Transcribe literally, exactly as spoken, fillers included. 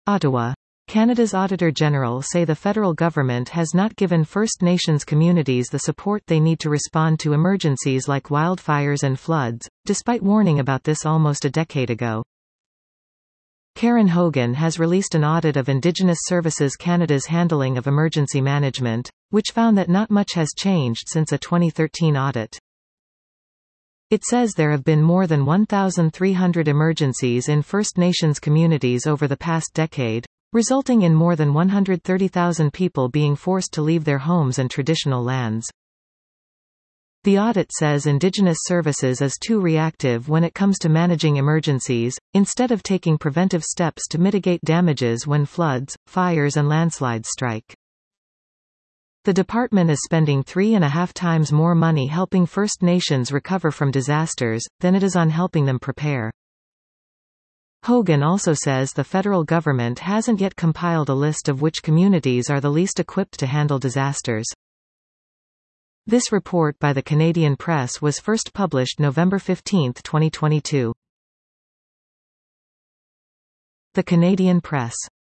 Ottawa. Canada's Auditor General say the federal government has not given First Nations communities the support they need to respond to emergencies like wildfires and floods, despite warning about this almost a decade ago. Karen Hogan has released an audit of Indigenous Services Canada's handling of emergency management, which found that not much has changed since a twenty thirteen audit. It says there have been more than one thousand three hundred emergencies in First Nations communities over the past decade, resulting in more than one hundred thirty thousand people being forced to leave their homes and traditional lands. The audit says Indigenous Services is too reactive when it comes to managing emergencies, instead of taking preventive steps to mitigate damages when floods, fires and landslides strike. The department is spending three and a half times more money helping First Nations recover from disasters, than it is on helping them prepare. Hogan also says the federal government hasn't yet compiled a list of which communities are the least equipped to handle disasters. This report by the Canadian Press was first published November fifteenth, twenty twenty-two. The Canadian Press.